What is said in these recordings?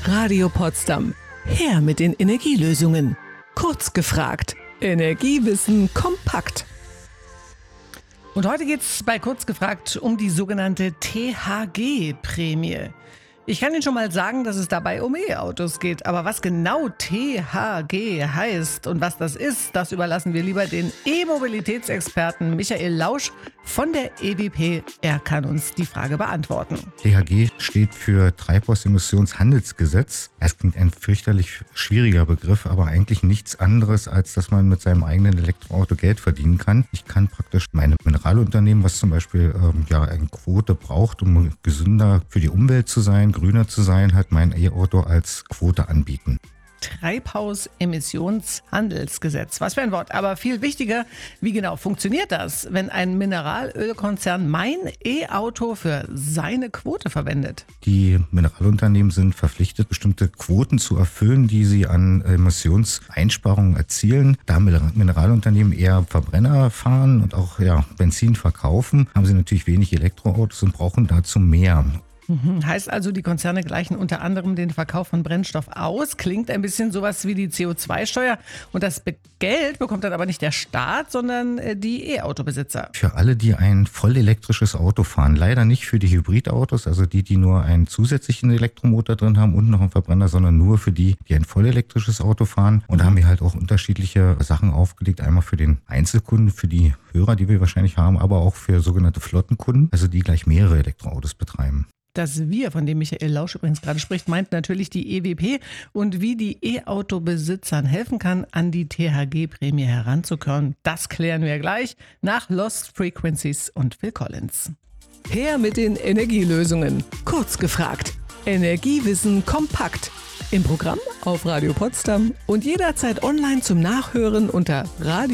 Radio Potsdam. Her mit den Energielösungen. Kurz gefragt. Energiewissen kompakt. Und heute geht es bei Kurz gefragt um die sogenannte THG-Prämie. Ich kann Ihnen schon mal sagen, dass es dabei um E-Autos geht. Aber was genau THG heißt und was das ist, das überlassen wir lieber den E-Mobilitätsexperten Michael Lausch von der EWP. Er kann uns die Frage beantworten. THG steht für Treibhausemissionshandelsgesetz. Es klingt ein fürchterlich schwieriger Begriff, aber eigentlich nichts anderes, als dass man mit seinem eigenen Elektroauto Geld verdienen kann. Ich kann praktisch meine Mineralunternehmen, was zum Beispiel eine Quote braucht, um gesünder für die Umwelt zu sein, grüner zu sein, halt mein E-Auto als Quote anbieten. Treibhausemissionshandelsgesetz. Was für ein Wort. Aber viel wichtiger, wie genau funktioniert das, wenn ein Mineralölkonzern mein E-Auto für seine Quote verwendet? Die Mineralunternehmen sind verpflichtet, bestimmte Quoten zu erfüllen, die sie an Emissionseinsparungen erzielen. Da Mineralunternehmen eher Verbrenner fahren und auch Benzin verkaufen, haben sie natürlich wenig Elektroautos und brauchen dazu mehr. Heißt also, die Konzerne gleichen unter anderem den Verkauf von Brennstoff aus. Klingt ein bisschen sowas wie die CO2-Steuer. Und das Geld bekommt dann aber nicht der Staat, sondern die E-Auto-Besitzer. Für alle, die ein voll elektrisches Auto fahren. Leider nicht für die Hybridautos, also die nur einen zusätzlichen Elektromotor drin haben und noch einen Verbrenner, sondern nur für die ein voll elektrisches Auto fahren. Und da haben wir halt auch unterschiedliche Sachen aufgelegt. Einmal für den Einzelkunden, für die Hörer, die wir wahrscheinlich haben, aber auch für sogenannte Flottenkunden, also die gleich mehrere Elektroautos betreiben. Das Wir, von dem Michael Lausch übrigens gerade spricht, meint natürlich die EWP und wie die E-Auto-Besitzern helfen kann, an die THG-Prämie heranzukommen. Das klären wir gleich nach Lost Frequencies und Phil Collins. Her mit den Energielösungen. Kurz gefragt. Energiewissen kompakt. Im Programm auf Radio Potsdam und jederzeit online zum Nachhören unter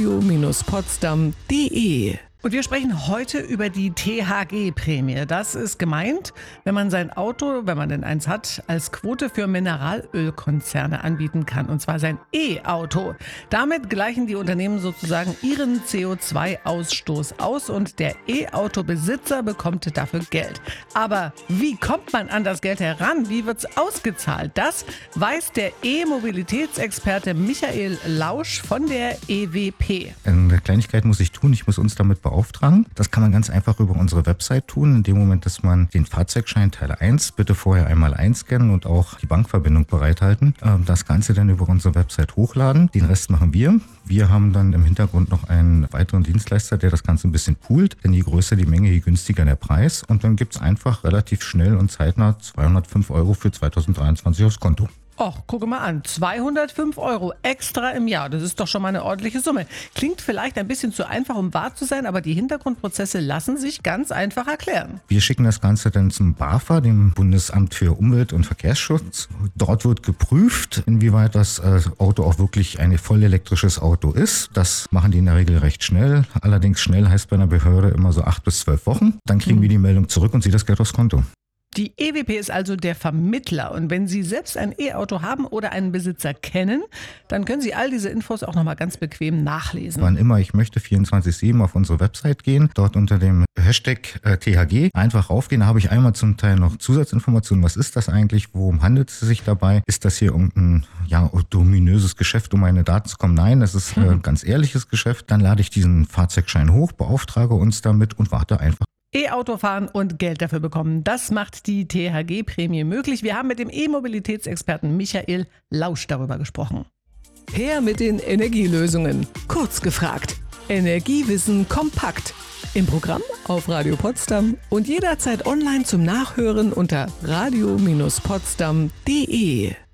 radio-potsdam.de. Und wir sprechen heute über die THG-Prämie. Das ist gemeint, wenn man sein Auto, wenn man denn eins hat, als Quote für Mineralölkonzerne anbieten kann. Und zwar sein E-Auto. Damit gleichen die Unternehmen sozusagen ihren CO2-Ausstoß aus und der E-Auto-Besitzer bekommt dafür Geld. Aber wie kommt man an das Geld heran? Wie wird's ausgezahlt? Das weiß der E-Mobilitätsexperte Michael Lausch von der EWP. Eine Kleinigkeit muss ich tun. Ich muss uns damit beauftragen. Das kann man ganz einfach über unsere Website tun. In dem Moment, dass man den Fahrzeugschein Teil 1 bitte vorher einmal einscannen und auch die Bankverbindung bereithalten. Das Ganze dann über unsere Website hochladen. Den Rest machen wir. Wir haben dann im Hintergrund noch einen weiteren Dienstleister, der das Ganze ein bisschen poolt. Denn je größer die Menge, je günstiger der Preis. Und dann gibt es einfach relativ schnell und zeitnah 205 € für 2023 aufs Konto. Och, gucke mal an, 205 € extra im Jahr, das ist doch schon mal eine ordentliche Summe. Klingt vielleicht ein bisschen zu einfach, um wahr zu sein, aber die Hintergrundprozesse lassen sich ganz einfach erklären. Wir schicken das Ganze dann zum BAFA, dem Bundesamt für Umwelt- und Verkehrsschutz. Dort wird geprüft, inwieweit das Auto auch wirklich ein voll elektrisches Auto ist. Das machen die in der Regel recht schnell. Allerdings schnell heißt bei einer Behörde immer so 8 bis 12 Wochen. Dann kriegen wir die Meldung zurück und ziehen das Geld aufs Konto. Die EWP ist also der Vermittler und wenn Sie selbst ein E-Auto haben oder einen Besitzer kennen, dann können Sie all diese Infos auch nochmal ganz bequem nachlesen. Wann immer ich möchte, 24/7 auf unsere Website gehen, dort unter dem Hashtag THG einfach raufgehen. Da habe ich einmal zum Teil noch Zusatzinformationen. Was ist das eigentlich? Worum handelt es sich dabei? Ist das hier irgendein dominöses Geschäft, um meine Daten zu kommen? Nein, das ist ein ganz ehrliches Geschäft. Dann lade ich diesen Fahrzeugschein hoch, beauftrage uns damit und warte einfach. E-Auto fahren und Geld dafür bekommen. Das macht die THG-Prämie möglich. Wir haben mit dem E-Mobilitätsexperten Michael Lausch darüber gesprochen. Her mit den Energielösungen. Kurz gefragt. Energiewissen kompakt. Im Programm auf Radio Potsdam und jederzeit online zum Nachhören unter radio-potsdam.de.